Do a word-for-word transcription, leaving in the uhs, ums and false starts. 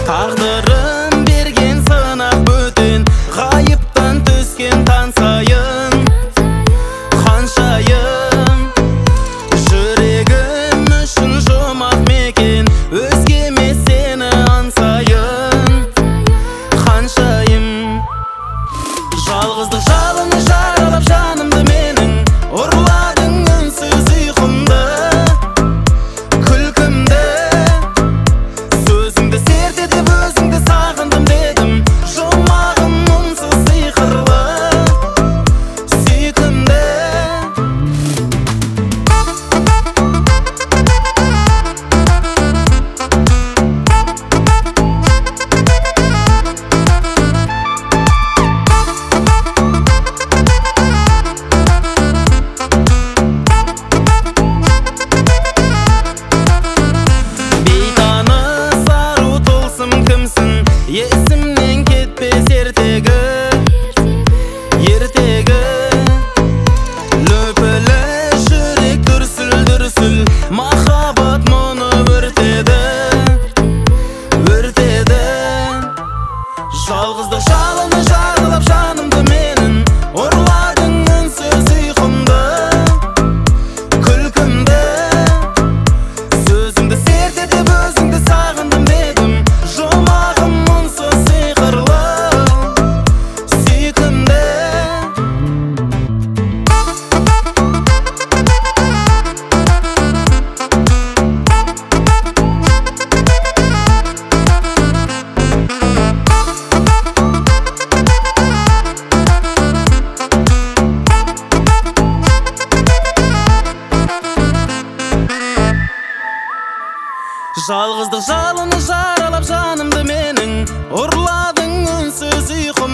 Tağdırım bergen sınaq böten, gayıptan түскен taң сайын Қаншайым жүрегім үшін жұмақ мекен, өзгеме сені аңсайын. Қаншайым жалғыздық жалыны жаралап жанымды менің, ұрладың үнсіз ұйқымды, күлкімді, сөзіңді серт етіп өзіңді сағындым дедім. Жұмағым мұңсыз сиқырлы сүйкімді. Бейтаныс ару тылсым кімсің, есімнен кетпес ертегі, ертегі. Löpілі жүрек дүрсіл-дүрсіл, махаббат мұны өртеді, өртеді. Жалғыздық жалыны жаралап жанымды менің, ұрладың үнсіз ұйқымды, күлкімді, сөзіңді серт етіп өзіңді сағындым дедім. Жұмағым мұңсыз сиқырлы сүйкімді. Жалғыздық жалыны жаралап жанымды менің, ұрладың үнсіз ұйқы